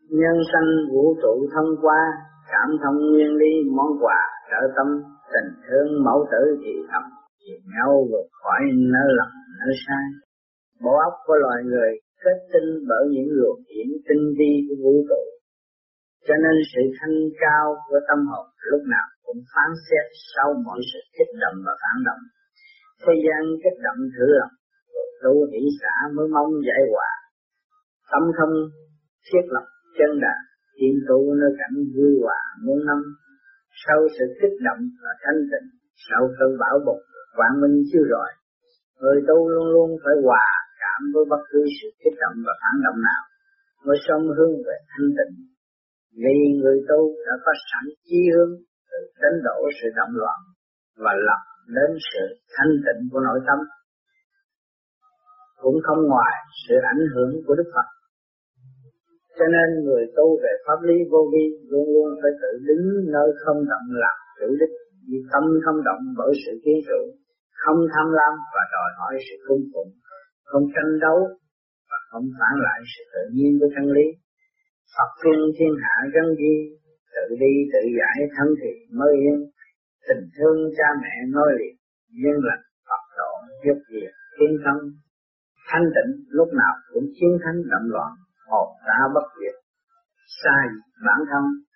Nhân sanh vũ trụ thông qua, cảm thông nguyên lý món quà trợ tâm, tình thương mẫu tử thì thầm, chiều nhau vượt khỏi nơi lầm nơi sai. Bộ óc của loài người kết tinh bởi những luồng điển tinh vi của vũ trụ, cho nên sự thanh cao của tâm hồn lúc nào cũng phán xét sau mọi sự kích động và phản động. Thế gian kích động thử lòng, tu hỷ xã mới mong giải hòa. Tâm không thiết lập chân đà, tiến tu nơi cảnh vui hòa muôn năm. Sau sự kích động là thanh tịnh, sau cơn bão bùng quang minh chiếu rọi. Người tu luôn luôn phải hòa cảm với bất cứ sự kích động và phản động nào, mới sớm hướng về thanh tịnh. Vì người tu đã có sẵn chí hướng từ đánh đổ sự động loạn và lập đến sự thanh tịnh của nội tâm, cũng không ngoài sự ảnh hưởng của Đức Phật. Cho nên người tu về pháp lý vô vi luôn luôn phải tự đứng nơi không động làm chủ đích, vì tâm không động bởi sự kiến trụ, không tham lam và đòi hỏi sự cung phụng, không tranh đấu và không phản lại sự tự nhiên của chân lý. Phật khuyên thiên hạ gắn ghi, tự đi tự giải thân thì mới yên. Tình thương cha mẹ nói liệt, nhân lành Phật độ giúp việc thiên thân. Thanh tịnh lúc nào cũng chiến thắng động loạn, hồn ta bất diệt, sai bản thân